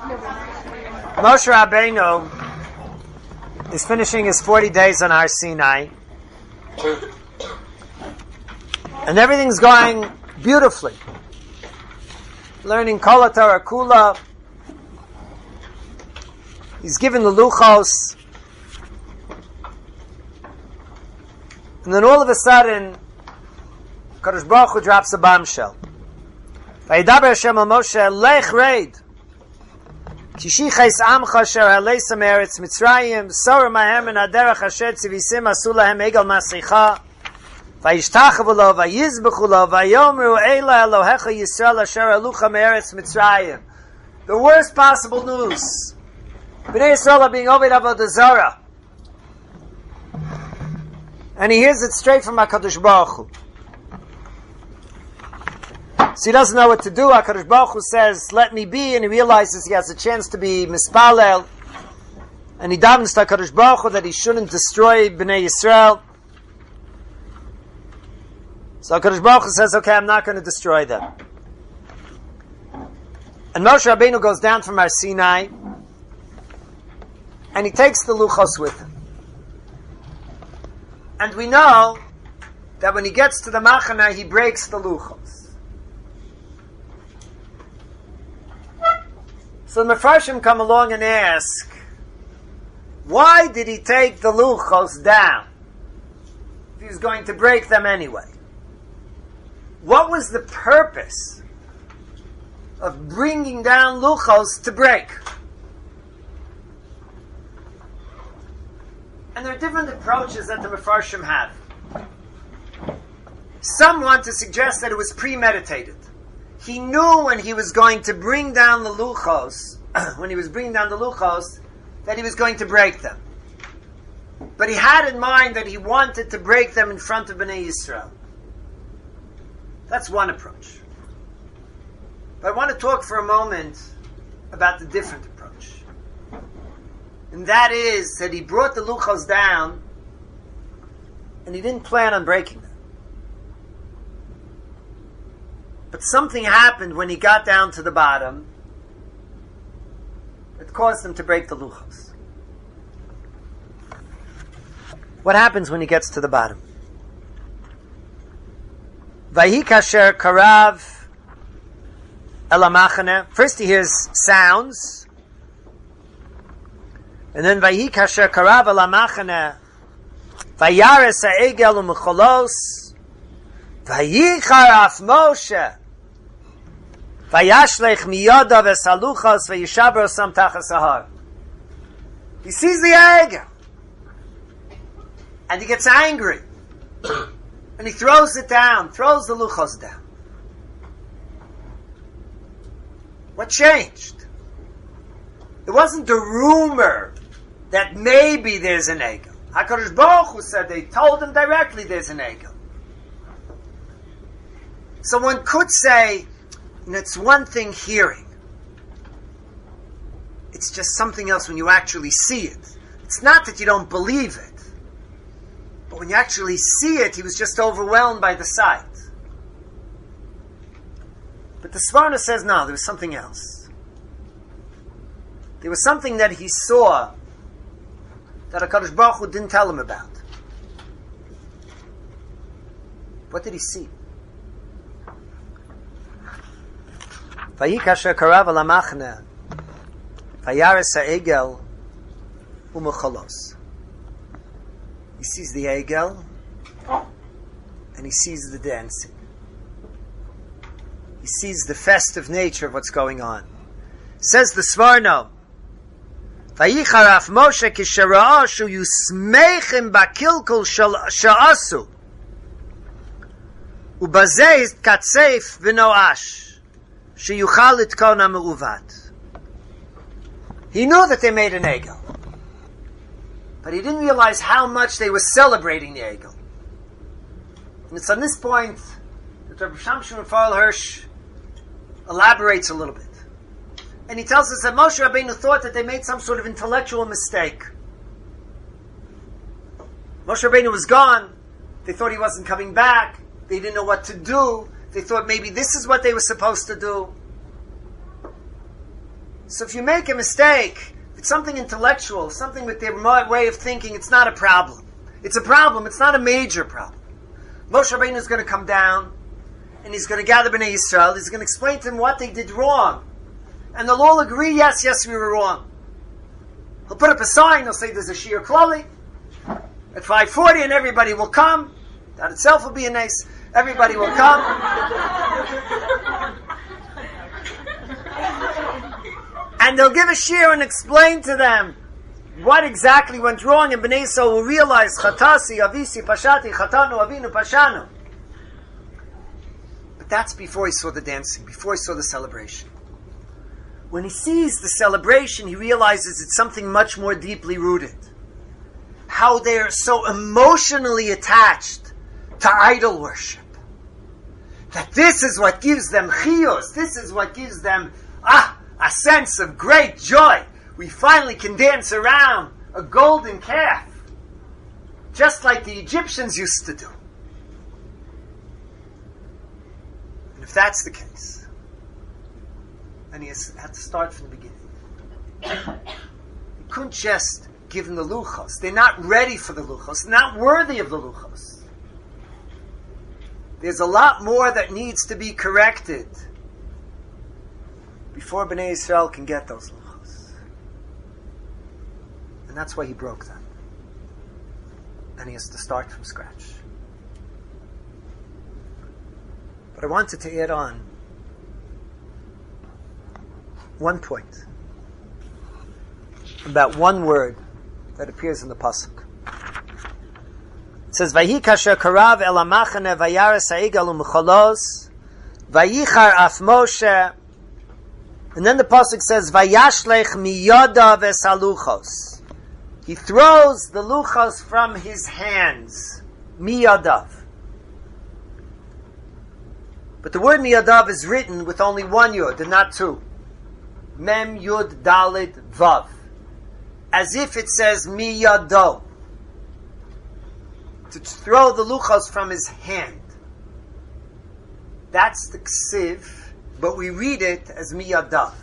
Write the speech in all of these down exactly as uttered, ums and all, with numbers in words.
Moshe Rabbeinu is finishing his forty days on Har Sinai, and everything's going beautifully. Learning Kol HaTorah Kula. He's given the Luchos, and then all of a sudden, Kadosh Baruch Hu drops a bombshell. Vayidaber Hashem al Moshe, Lech Reid. Kishichais Amcha Sher Haleisam Eretz Mitzrayim, Sora Mahem and Aderech Asher Tzivisim Asu Lahem Egel Masricha, Vayishtachavu Lo, Vayizbechu Lo, Vayomru Eila Elohecha Yisrael Asher Alucha Meretz Mitzrayim. The worst possible news. Bnei Yisrael are being Oved Avodah Zarah. And he hears it straight from HaKadosh Baruch Hu. So he doesn't know what to do. HaKadosh Baruch Hu says, let me be, and he realizes he has a chance to be mispalel. And he davens to HaKadosh Baruch Hu that he shouldn't destroy Bnei Yisrael. So HaKadosh Baruch Hu says, okay, I'm not going to destroy them. And Moshe Rabbeinu goes down from Har Sinai, and he takes the Luchos with him. And we know that when he gets to the Machana, he breaks the Luchos. So the Mefarshim come along and ask, why did he take the Luchos down if he was going to break them anyway? What was the purpose of bringing down Luchos to break? And there are different approaches that the Mefarshim have. Some want to suggest that it was premeditated. He knew when he was going to bring down the Luchos, when he was bringing down the Luchos, that he was going to break them. But he had in mind that he wanted to break them in front of Bnei Yisrael. That's one approach. But I want to talk for a moment about the different approach. And that is that he brought the Luchos down and he didn't plan on breaking them. But something happened when he got down to the bottom that caused him to break the Luchos. What happens when he gets to the bottom? Vayi kasher karav el hamachane. First he hears sounds, and then vayi kasher karav el hamachane vayares ha'egel u'mecholos vayichar af Moshe vayashlech miyadav es haluchos vayishaber osam tachas hahar. He sees the egel and he gets angry. And he throws it down, throws the Luchos down. What changed? It wasn't the rumor that maybe there's an egel. HaKadosh Baruch Hu said they told him directly there's an egel. So one could say, and it's one thing hearing. It's just something else when you actually see it. It's not that you don't believe it. But when you actually see it, he was just overwhelmed by the sight. But the Svarna says, no, there was something else. There was something that he saw that HaKadosh Baruch Hu didn't tell him about. What did he see? Vayikasher karav al hamachne vayares ha'egel u'mecholos. He sees the egel, and he sees the dancing. He sees the festive nature of what's going on. Says the Svarno, Vayichar af Moshe kishera'ah shu yusmeichim bakilkul sha'asu ubazeh katseif v'noash sheyuchal litkon ha'me'uvat. He knew that they made an egel. But he didn't realize how much they were celebrating the egel. And it's on this point that Rabbi Shamshon Raphael Hirsch elaborates a little bit. And he tells us that Moshe Rabbeinu thought that they made some sort of intellectual mistake. Moshe Rabbeinu was gone. They thought he wasn't coming back. They didn't know what to do. They thought maybe this is what they were supposed to do. So if you make a mistake, if it's something intellectual, something with their way of thinking, it's not a problem. It's a problem, it's not a major problem. Moshe Rabbeinu is going to come down, and he's going to gather Bnei Yisrael, he's going to explain to them what they did wrong. And they'll all agree, yes, yes, we were wrong. He'll put up a sign, he'll say there's a Shir Klali at five forty, and everybody will come. That itself will be a nice, everybody will come. And they'll give a shir and explain to them what exactly went wrong, and Bnei Yisrael will realize, Chatasi, Avisi, Pashati, Chatanu, Avinu, Pashanu. But that's before he saw the dancing, before he saw the celebration. When he sees the celebration, he realizes it's something much more deeply rooted. How they're so emotionally attached to idol worship. That this is what gives them chiyos, this is what gives them, ah, a sense of great joy. We finally can dance around a golden calf, just like the Egyptians used to do. And if that's the case, then he has had to start from the beginning. He couldn't just give them the luchos. They're not ready for the luchos. They're not worthy of the luchos. There's a lot more that needs to be corrected before Bnei Yisrael can get those luchos. And that's why he broke them. And he has to start from scratch. But I wanted to add on one point about one word that appears in the pasuk. It says, "Vayi kasher karav el hamachane vayares ha'igel u'mecholos vayichar af Moshe," and then the pasuk says, "Vayashlech miyadav es haluchos." He throws the luchos from his hands, miyadav. But the word miyadav is written with only one yud and not two. Mem yud dalid vav, as if it says miyado, to throw the luchos from his hand. That's the ksiv, but we read it as miyadav.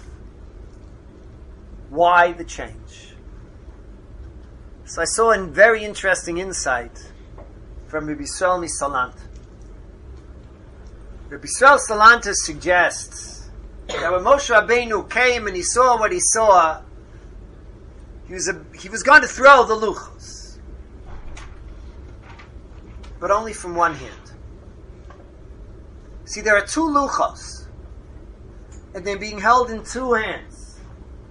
Why the change? So I saw a very interesting insight from Rabbi Yisrael Salanter. Rabbi Yisrael Salanter suggests that when Moshe Rabbeinu came and he saw what he saw, he was a, he was going to throw the luchos, but only from one hand. See, there are two luchos, and they're being held in two hands.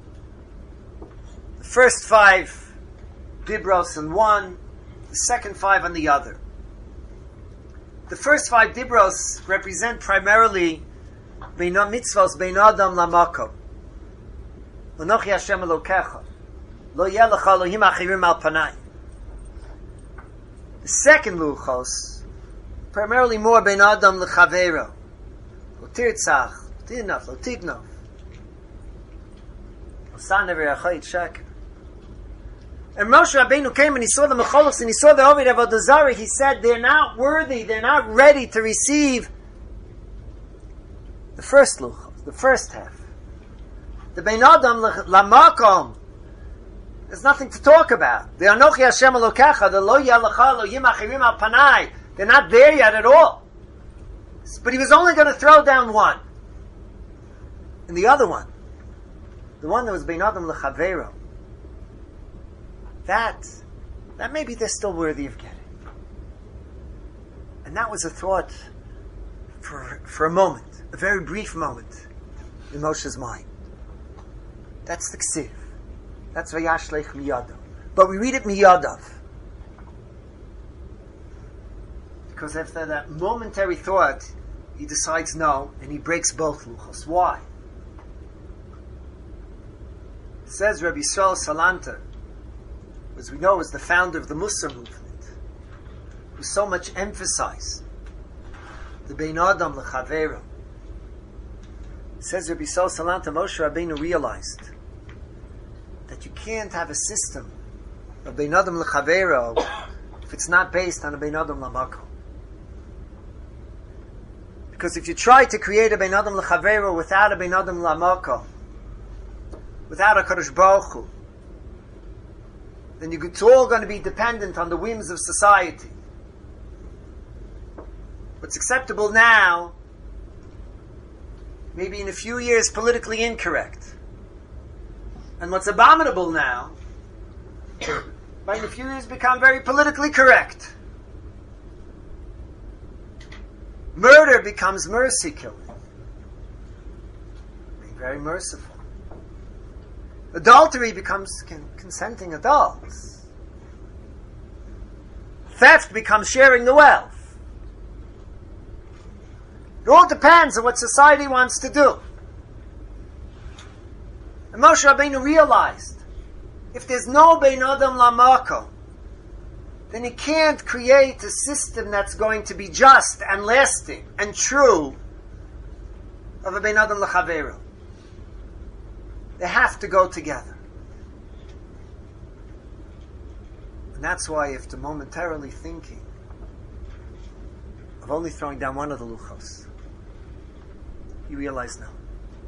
The first five dibros on one, the second five on the other. The first five dibros represent primarily Beina mitzvos, Beina adam lamako. L'nochi Hashem Elokecha. Lo yeh lecha Elohim achirim al panai. The second luchos, primarily more Beina adam lechavero. Lo tirtzach, lo tinaf, lo tignof. Lo san ever yachayit sheker. And Moshe Rabbeinu came and he saw the mecholos and he saw the Ovid Avodah Zarah. He said, they're not worthy, they're not ready to receive the first luchos, the first half. The Bein Adam lamakom, there's nothing to talk about. The Anochi Hashem Elokecha, the Lo Yalacha Elohim Achirim Al Panai, they're not there yet at all. But he was only going to throw down one. And the other one, the one that was Bein Adam Lechavero, that, that maybe they're still worthy of getting. And that was a thought for, for a moment, a very brief moment in Moshe's mind. That's the ksiv. That's Vayashlech miyadav. But we read it miyadav. Because after that momentary thought, he decides no, and he breaks both luchos. Why? It says Rabbi Yisrael Salanter, as we know, was the founder of the Musar movement, who so much emphasized the Bein Adam Lechavero. Says Rabbi Yisrael Salanter, Moshe Rabbeinu realized that you can't have a system of Bein Adam Lechavero if it's not based on a Bein Adam Lamako. Because if you try to create a Bein Adam Lechavero without a Bein Adam Lamako, without a Kadosh Baruch Hu, then it's all going to be dependent on the whims of society. What's acceptable now, maybe in a few years politically incorrect. And what's abominable now, might in a few years become very politically correct. Murder becomes mercy killing. Being very merciful. Adultery becomes con- consenting adults. Theft becomes sharing the wealth. It all depends on what society wants to do. And Moshe Rabbeinu realized, if there's no Bein Adam Lamako, then he can't create a system that's going to be just and lasting and true of a Bein Adam L'Chaveiro. They have to go together. And that's why, after momentarily thinking of only throwing down one of the luchos, you realize no.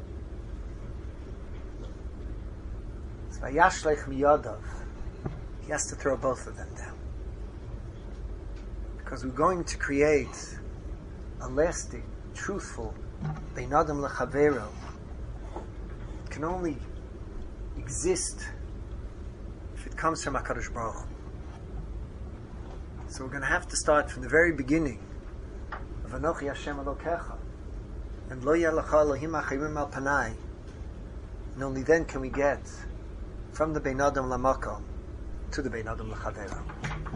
It's Vayashlech miyadav. He has to throw both of them down. Because we're going to create a lasting, truthful Bein Adam L'Chaveiro. It can only exist if it comes from HaKadosh Baruch Hu. So we're going to have to start from the very beginning of Anochi Hashem Elokecha and Lo Yeh Lecha Elohim Acharim Al Panai. And only then can we get from the Bein Adam L'Makom to the Bein Adam L'Chaveiro.